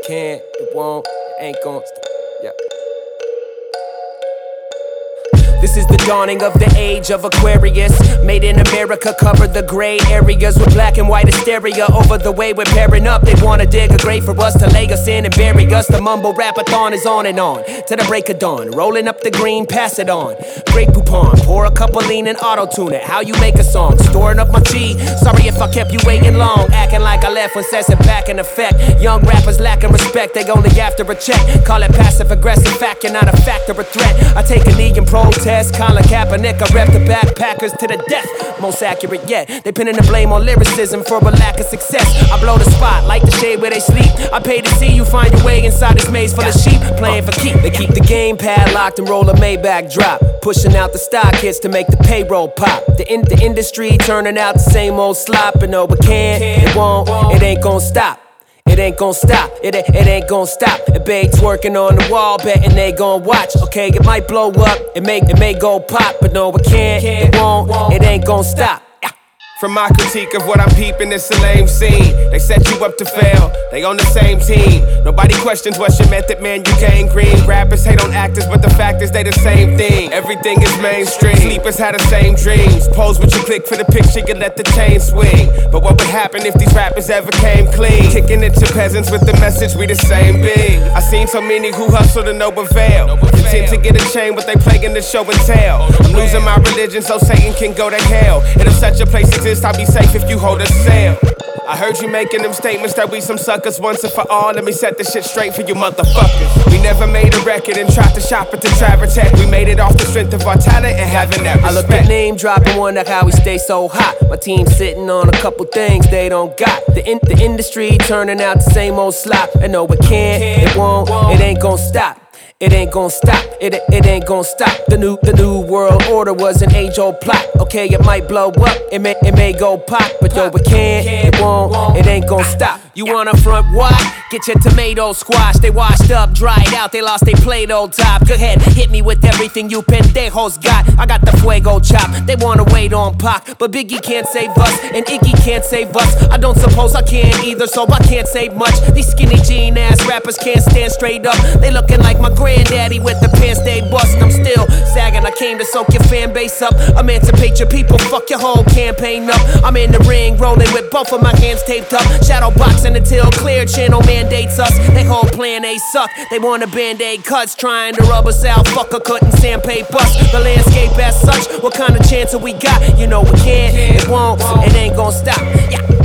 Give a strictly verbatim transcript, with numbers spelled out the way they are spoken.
can't, it won't, it ain't gon' stop. Yeah. This is the dawning of the age of Aquarius. Made in America, cover the gray areas with black and white hysteria over the way we're pairing up. They wanna dig a grave for us to lay us in and bury us. The mumble rap-a-thon is on and on to the break of dawn. Rolling up the green, pass it on. Great Poupon, pour a cup of lean and auto-tune it. How you make a song, storing up my chi. Sorry if I kept you waiting long, acting like I left when says it back in effect. Young rappers lacking respect, they only after a check. Call it passive-aggressive fact, you're not a fact or a threat. I take a knee and protest. Colin Kaepernick, I rep the backpackers to the death. Most accurate yet, they pinning the blame on lyricism for a lack of success. I blow the spot like the shade where they sleep. I pay to see you find your way inside this maze full of sheep. Playing for keep, they keep the game padlocked and roll a Maybach drop. Pushing out the stock hits to make the payroll pop. The, in the industry turning out the same old slop. And no, it can't, it won't, it ain't gon' stop. It ain't gon' stop, it, it, it ain't gon' stop. The baits working on the wall, betting they gon' watch. Okay, it might blow up, it may, it may go pop. But no, it can't, it won't, it ain't gon' stop. From my critique of what I'm peeping, it's a lame scene. They set you up to fail, they on the same team. Nobody questions what's your method, man, you can't green. Rappers hate on actors, but the fact is they the same thing. Everything is mainstream, sleepers had the same dreams. Pose what you click for the picture, you let the chain swing. But what would happen if these rappers ever came clean? Kicking it to peasants with the message, we the same being. I seen so many who hustle to no avail. Pretend to get a chain, but they plaguing the show and tell. I'm losing my religion so Satan can go to hell. And if such a place exists, I'll be safe if you hold a sale. I heard you making them statements that we some suckers once and for all. Let me set this shit straight for you motherfuckers. We never made a record and tried to shop it to Travertech. We made it off the strength of our talent and having that respect. I look at name dropping, wonder how we stay so hot. My team sitting on a couple things they don't got. The, in the industry turning out the same old slop. And no, it can't, it won't, it ain't gon' stop. It ain't gon' stop, it, it ain't gon' stop. The new the new world order was an age-old plot. Okay, it might blow up, it may, it may go pop. But yo, it can't, it won't, it ain't gon' stop. You wanna front wide? Get your tomatoes squashed. They washed up, dried out, they lost their Play-Doh top. Go ahead, hit me with everything you pendejos got. I got the fuego chop, they wanna wait on Pac. But Biggie can't save us, and Iggy can't save us. I don't suppose I can either, so I can't say much. These skinny jean ass rappers can't stand straight up. They looking like my granddaddy with the pants they bust. I'm still sagging, I came to soak your fan base up. Emancipate your people, fuck your whole campaign up. I'm in the ring, rolling with both of my hands taped up. Shadow boxing until clear channel mandates us. They whole plan A suck, they want a band-aid cuts. Trying to rub us out, fucker couldn't sandpaper us. The landscape as such, what kind of chance have we got? You know we can't, it won't, it ain't gon' stop. Yeah.